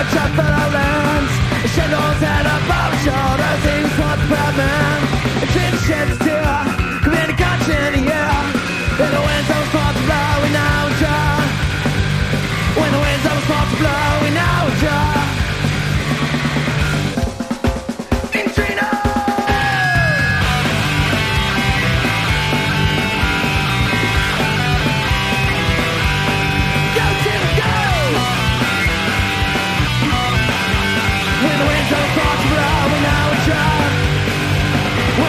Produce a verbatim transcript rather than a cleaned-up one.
a truck full of lands, shingles and above shoulders, he's one proud man.